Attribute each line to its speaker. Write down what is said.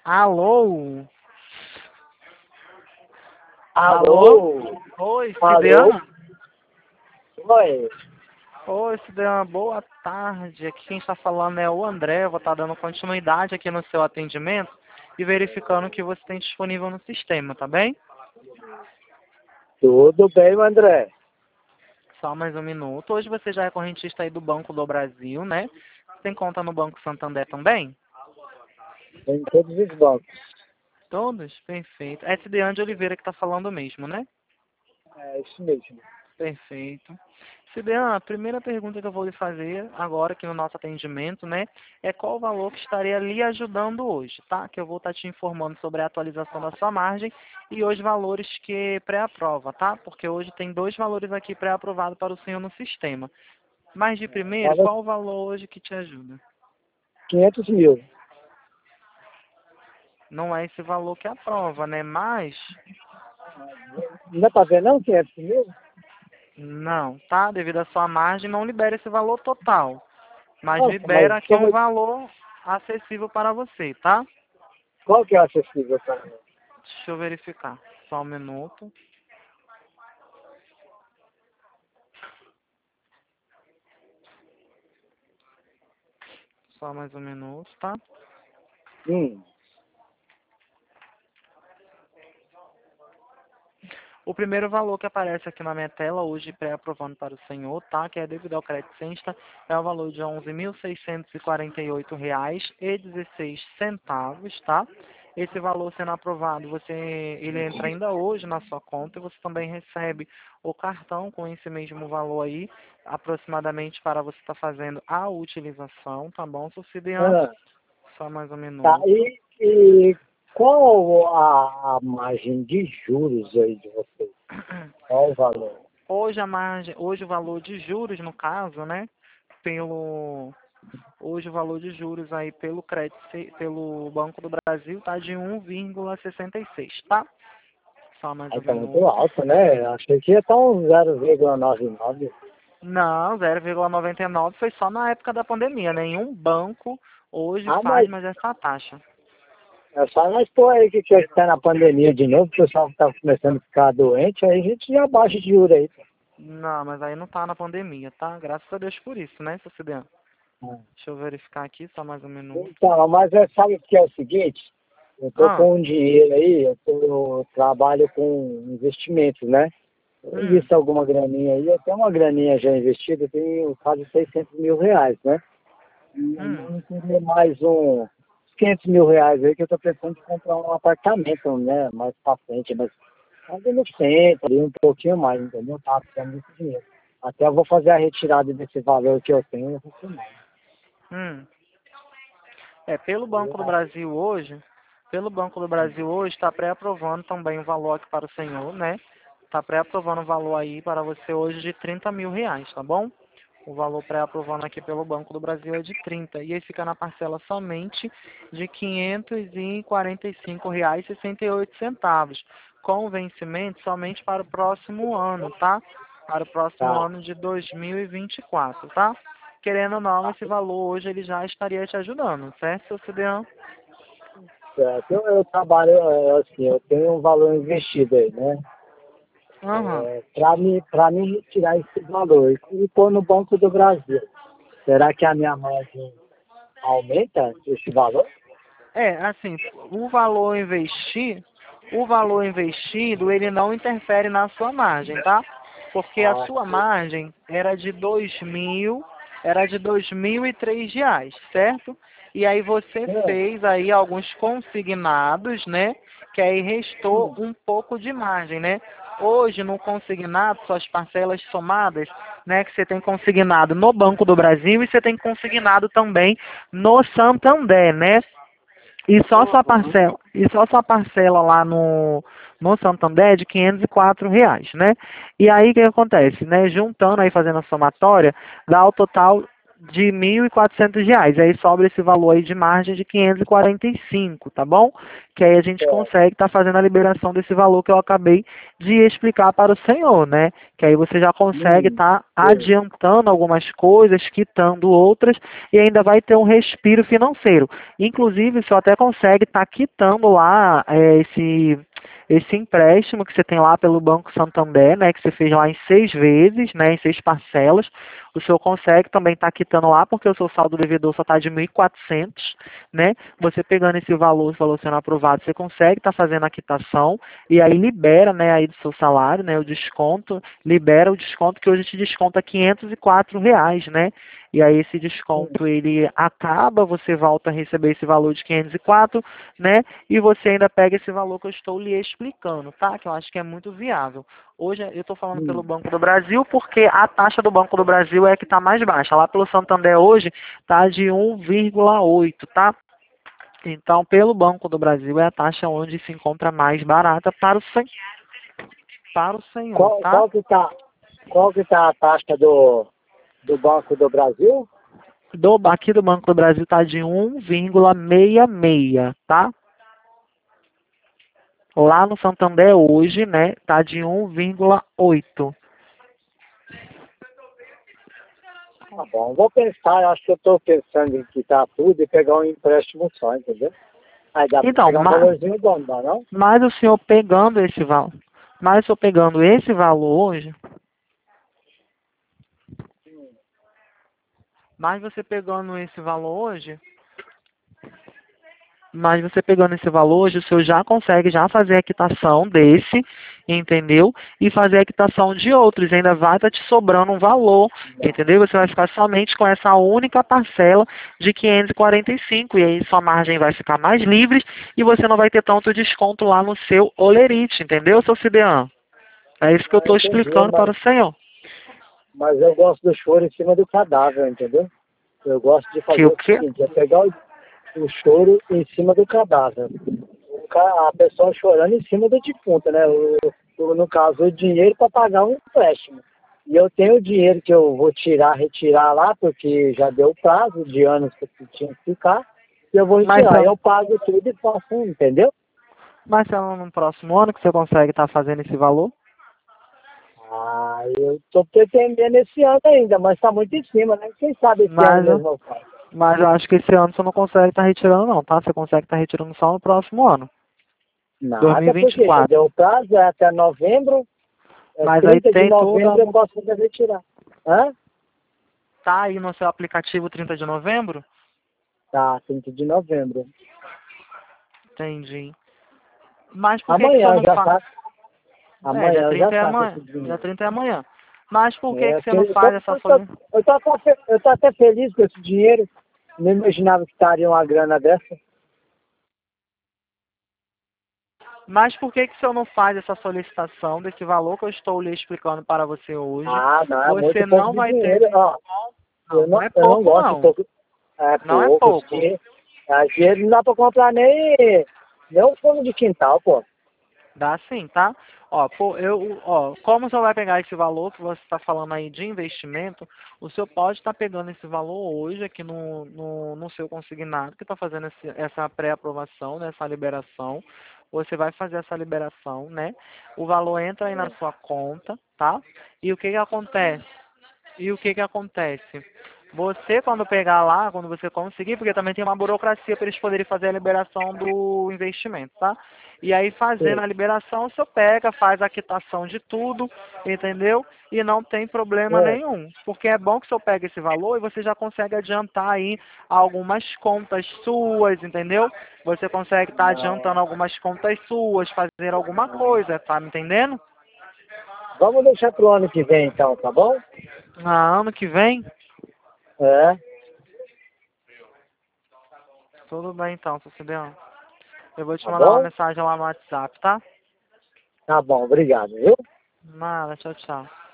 Speaker 1: Alô? Alô?
Speaker 2: Alô?
Speaker 1: Oi,
Speaker 2: Alô?
Speaker 1: Cideana?
Speaker 2: Oi.
Speaker 1: Oi, Cideana, boa tarde. Aqui quem está falando é o André. Eu vou estar dando continuidade aqui no seu atendimento e verificando o que você tem disponível no sistema, tá bem?
Speaker 2: Tudo bem, André?
Speaker 1: Só mais um minuto. Hoje você já é correntista aí do Banco do Brasil, né? Tem conta no Banco Santander também?
Speaker 2: Em todos os bancos.
Speaker 1: Todos? Perfeito. É Cideane de Oliveira que está falando mesmo, né?
Speaker 2: É isso mesmo.
Speaker 1: Perfeito. Cideana, a primeira pergunta que eu vou lhe fazer agora aqui no nosso atendimento, né, é qual o valor que estaria lhe ajudando hoje, tá? Que eu vou estar te informando sobre a atualização da sua margem e os valores que pré-aprova, tá? Porque hoje tem 2 valores aqui pré-aprovados para o senhor no sistema. Mas de primeiro,
Speaker 2: Fala
Speaker 1: qual o valor hoje que te ajuda?
Speaker 2: 500 mil.
Speaker 1: Não é esse valor que aprova, né? Mas,
Speaker 2: Não dá pra ver não, 500 mil?
Speaker 1: não, tá? Devido à sua margem, não libera esse valor total. Mas
Speaker 2: Nossa, mas
Speaker 1: libera aqui um valor acessível para você, tá?
Speaker 2: qual que é o acessível para mim?
Speaker 1: Deixa eu verificar. Só um minuto. Só mais um minuto, tá?
Speaker 2: Hum.
Speaker 1: O primeiro valor que aparece aqui na minha tela, hoje pré-aprovando para o senhor, tá? Que é devido ao crédito Sexta, é o valor de R$ 11.648,16, tá? Esse valor sendo aprovado, ele entra ainda hoje na sua conta e você também recebe o cartão com esse mesmo valor aí, aproximadamente para você estar fazendo a utilização, tá bom, Sucidiano?
Speaker 2: Ah,
Speaker 1: Só mais um
Speaker 2: tá.
Speaker 1: minuto.
Speaker 2: E qual a margem de juros aí de vocês? Qual o valor?
Speaker 1: Hoje a margem, hoje o valor de juros, no caso, né? Pelo Hoje o valor de juros aí pelo crédito, pelo Banco do Brasil tá de 1,66, tá? Só mais
Speaker 2: Aí
Speaker 1: um
Speaker 2: tá muito
Speaker 1: minuto.
Speaker 2: alto, né? Achei que ia estar uns 0,99.
Speaker 1: Não, 0,99 foi só na época da pandemia. Nenhum banco hoje
Speaker 2: Ah,
Speaker 1: faz
Speaker 2: mas
Speaker 1: mais essa taxa.
Speaker 2: é só nós pôr aí que está na pandemia de novo, o pessoal está começando a ficar doente, aí a gente já baixa de juros aí.
Speaker 1: Não, mas aí não tá na pandemia, tá? Graças a Deus por isso, né, Cideano?
Speaker 2: Ah.
Speaker 1: Deixa eu verificar aqui, só mais um minuto.
Speaker 2: Então, mas sabe o que é o seguinte? Eu tô
Speaker 1: Ah,
Speaker 2: com um dinheiro aí, eu trabalho com investimentos, né? Eu
Speaker 1: hum,
Speaker 2: invisto alguma graninha aí, eu tenho uma graninha já investida, eu tenho quase 600 mil reais, né? E aí
Speaker 1: hum.
Speaker 2: eu teria mais uns 500 mil reais aí que eu tô pensando em comprar um apartamento, né? Mais pra frente, mas ali no centro, ali um pouquinho mais, entendeu? Tá precisando desse dinheiro. Até eu vou fazer a retirada desse valor que eu tenho, eu vou filmar.
Speaker 1: Hum. Pelo Banco do Brasil hoje, está pré-aprovando também o valor aqui para o senhor, né? Está pré-aprovando o valor aí para você hoje de R$ 30.000, tá bom? O valor pré-aprovando aqui pelo Banco do Brasil é de 30 e aí fica na parcela somente de R$ 545,68, com vencimento somente para o próximo ano, tá? Para o próximo
Speaker 2: Tá.
Speaker 1: ano de 2024, tá? Querendo ou não, esse valor hoje ele já estaria te ajudando, certo, seu Cideão?
Speaker 2: Certo. Eu trabalho, assim, eu tenho um valor investido aí, né?
Speaker 1: Aham.
Speaker 2: Para mim retirar esse valor e pôr no Banco do Brasil. Será que a minha margem aumenta esse valor?
Speaker 1: Assim, o valor investido, ele não interfere na sua margem, tá? Porque a
Speaker 2: Ah,
Speaker 1: sua margem era de R$ 2.003, certo? E aí você fez aí alguns consignados, né? Que aí restou um pouco de margem, né? Hoje, no consignado, suas parcelas somadas, né? Que você tem consignado no Banco do Brasil e você tem consignado também no Santander, né? E só sua parcela lá no Santander é de R$ 504, né? E aí o que acontece, né? Juntando aí, fazendo a somatória, dá o total de R$ 1.400. Aí sobra esse valor aí de margem de 545, tá bom? Que aí a gente consegue estar fazendo a liberação desse valor que eu acabei de explicar para o senhor, né? Que aí você já consegue estar adiantando algumas coisas, quitando outras e ainda vai ter um respiro financeiro. Inclusive, o senhor até consegue estar quitando lá esse empréstimo que você tem lá pelo Banco Santander, né, que você fez lá em 6 vezes, né, em 6 parcelas. O senhor consegue também estar quitando lá, porque o seu saldo devedor só está de 1.400, né? Você pegando esse valor sendo aprovado, você consegue estar fazendo a quitação e aí libera, né, aí do seu salário, né, o desconto, libera o desconto que hoje te desconta R$ 504, né? E aí esse desconto ele acaba, você volta a receber esse valor de 504, né? E você ainda pega esse valor que eu estou lhe explicando, tá? Que eu acho que é muito viável. Hoje eu estou falando pelo Banco do Brasil porque a taxa do Banco do Brasil é a que está mais baixa. Lá pelo Santander hoje está de 1,8, tá? Então, pelo Banco do Brasil é a taxa onde se encontra mais barata para o senhor, tá?
Speaker 2: Qual que tá a taxa do Banco do Brasil?
Speaker 1: Aqui do Banco do Brasil está de 1,66, tá? Lá no Santander hoje, né, tá de 1,8.
Speaker 2: Tá bom, vou pensar, acho que eu estou pensando em quitar tudo e pegar um empréstimo só, entendeu? Aí dá para
Speaker 1: Então,
Speaker 2: pegar um valorzinho bom, não dá não?
Speaker 1: mas o senhor pegando esse valor, hoje, mas você pegando esse valor hoje, o senhor já consegue já fazer a quitação desse, entendeu? E fazer a quitação de outros, ainda vai estar te sobrando um valor, entendeu? Você vai ficar somente com essa única parcela de 545 e aí sua margem vai ficar mais livre e você não vai ter tanto desconto lá no seu Olerite, entendeu, seu Cidean? É isso que eu estou
Speaker 2: Entendi,
Speaker 1: explicando para o senhor.
Speaker 2: mas eu gosto do choro em cima do cadáver, entendeu? Eu gosto de
Speaker 1: Que
Speaker 2: fazer
Speaker 1: o
Speaker 2: o
Speaker 1: quê?
Speaker 2: seguinte, é pegar o choro em cima do cadáver. A pessoa chorando em cima do defunto, né? No caso, o dinheiro para pagar um empréstimo. E eu tenho o dinheiro que eu vou retirar lá, porque já deu prazo de anos que eu tinha que ficar, e eu vou
Speaker 1: Mas,
Speaker 2: retirar. Eu pago tudo e faço, entendeu?
Speaker 1: mas é no próximo ano que você consegue estar fazendo esse valor?
Speaker 2: Ah, eu estou pretendendo esse ano ainda, mas está muito em cima, né? Quem sabe esse ano
Speaker 1: Mas,
Speaker 2: mesmo eu faço.
Speaker 1: mas eu acho que esse ano você não consegue estar retirando não, tá? Você consegue estar retirando só no próximo ano,
Speaker 2: Nada, porque já
Speaker 1: 2024.
Speaker 2: deu prazo, é até novembro,
Speaker 1: Mas aí
Speaker 2: 30 de
Speaker 1: tem
Speaker 2: novembro eu posso fazer retirar. Hã?
Speaker 1: tá aí no seu aplicativo 30 de novembro?
Speaker 2: Tá, 30 de novembro.
Speaker 1: Entendi. Mas por que que o senhor
Speaker 2: Amanhã
Speaker 1: não
Speaker 2: já
Speaker 1: faz?
Speaker 2: tá.
Speaker 1: Dia
Speaker 2: Amanhã já
Speaker 1: 30 é
Speaker 2: tá com
Speaker 1: amanhã.
Speaker 2: esse dinheiro.
Speaker 1: Dia 30 é amanhã. Mas por que que você
Speaker 2: Porque
Speaker 1: não faz essa solicitação?
Speaker 2: eu tô até feliz com esse dinheiro. Não imaginava que estaria uma grana dessa.
Speaker 1: Mas por que que o senhor não faz essa solicitação desse valor que eu estou lhe explicando para você hoje?
Speaker 2: Ah, não, é
Speaker 1: Você
Speaker 2: muito pouco
Speaker 1: não
Speaker 2: de
Speaker 1: vai ter
Speaker 2: dinheiro. Ó,
Speaker 1: desconto. Não, não é
Speaker 2: eu não
Speaker 1: pouco
Speaker 2: gosto de
Speaker 1: não.
Speaker 2: pouco. É
Speaker 1: Não é
Speaker 2: pouco.
Speaker 1: pouco.
Speaker 2: Dinheiro não dá pra comprar nem um fundo de quintal, pô.
Speaker 1: Dá sim, tá? Como o senhor vai pegar esse valor que você está falando aí de investimento, o senhor pode estar pegando esse valor hoje aqui no seu consignado, que está fazendo essa pré-aprovação, né, essa liberação. Você vai fazer essa liberação, né? O valor entra aí na sua conta, tá? E o que que acontece? Você, quando pegar lá, quando você conseguir, porque também tem uma burocracia para eles poderem fazer a liberação do investimento, tá? E aí, fazendo
Speaker 2: Sim.
Speaker 1: a liberação, o senhor pega, faz a quitação de tudo, entendeu? E não tem problema
Speaker 2: É.
Speaker 1: nenhum. Porque é bom que o senhor pegue esse valor e você já consegue adiantar aí algumas contas suas, entendeu? Você consegue estar adiantando algumas contas suas, fazer alguma coisa, tá me entendendo?
Speaker 2: Vamos deixar pro ano que vem, então, tá bom?
Speaker 1: Ano que vem,
Speaker 2: É.
Speaker 1: tudo bem então, seu Cideão. Eu vou te
Speaker 2: Tá
Speaker 1: mandar uma
Speaker 2: bom?
Speaker 1: mensagem lá no WhatsApp, tá?
Speaker 2: Tá bom, obrigado, viu?
Speaker 1: Nada, tchau, tchau.